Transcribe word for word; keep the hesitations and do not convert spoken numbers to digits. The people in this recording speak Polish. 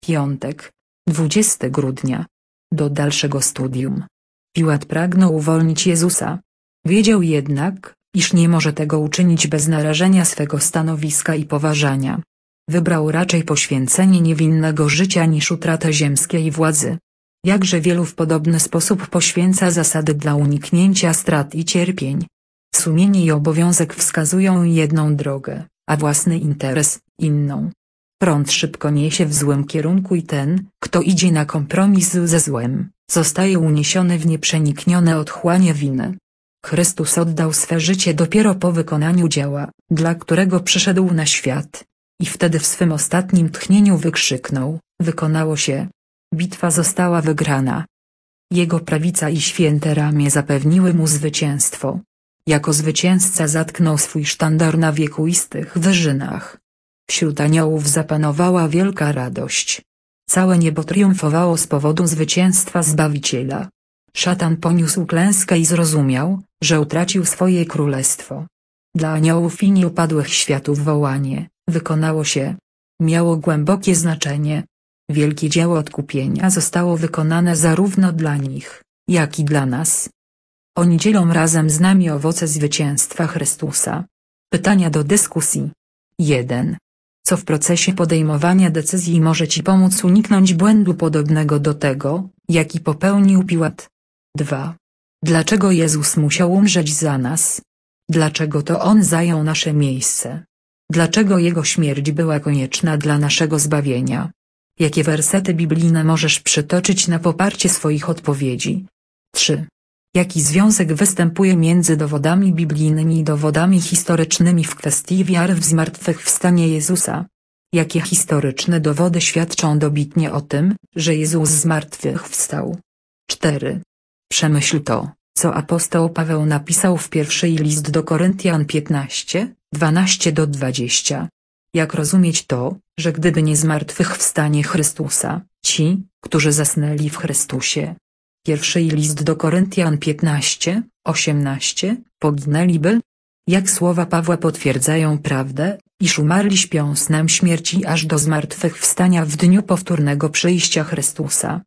Piątek, dwudziestego grudnia. Do dalszego studium. Piłat pragnął uwolnić Jezusa. Wiedział jednak, iż nie może tego uczynić bez narażenia swego stanowiska i poważania. Wybrał raczej poświęcenie niewinnego życia niż utratę ziemskiej władzy. Jakże wielu w podobny sposób poświęca zasady dla uniknięcia strat i cierpień. Sumienie i obowiązek wskazują jedną drogę, a własny interes inną. Prąd szybko niesie w złym kierunku i ten, kto idzie na kompromis ze złem, zostaje uniesiony w nieprzeniknione otchłanie winy. Chrystus oddał swe życie dopiero po wykonaniu dzieła, dla którego przyszedł na świat. I wtedy w swym ostatnim tchnieniu wykrzyknął: wykonało się. Bitwa została wygrana. Jego prawica i święte ramię zapewniły mu zwycięstwo. Jako zwycięzca zatknął swój sztandar na wiekuistych wyżynach. Wśród aniołów zapanowała wielka radość. Całe niebo triumfowało z powodu zwycięstwa Zbawiciela. Szatan poniósł klęskę i zrozumiał, że utracił swoje królestwo. Dla aniołów i nieupadłych światów wołanie: wykonało się miało głębokie znaczenie. Wielkie dzieło odkupienia zostało wykonane zarówno dla nich, jak i dla nas. Oni dzielą razem z nami owoce zwycięstwa Chrystusa. Pytania do dyskusji. jeden. Co w procesie podejmowania decyzji może Ci pomóc uniknąć błędu podobnego do tego, jaki popełnił Piłat? dwa. Dlaczego Jezus musiał umrzeć za nas? Dlaczego to On zajął nasze miejsce? Dlaczego Jego śmierć była konieczna dla naszego zbawienia? Jakie wersety biblijne możesz przytoczyć na poparcie swoich odpowiedzi? trzy. Jaki związek występuje między dowodami biblijnymi i dowodami historycznymi w kwestii wiary w zmartwychwstanie Jezusa? Jakie historyczne dowody świadczą dobitnie o tym, że Jezus zmartwychwstał? cztery. Przemyśl to, co apostoł Paweł napisał w pierwszy list do Koryntian piętnaście, dwanaście do dwudziestu. Jak rozumieć to, że gdyby nie zmartwychwstanie Chrystusa, ci, którzy zasnęli w Chrystusie, pierwszy list do Koryntian piętnaście, osiemnaście, poginęliby? Jak słowa Pawła potwierdzają prawdę, iż umarli śpią snem śmierci aż do zmartwychwstania w dniu powtórnego przyjścia Chrystusa.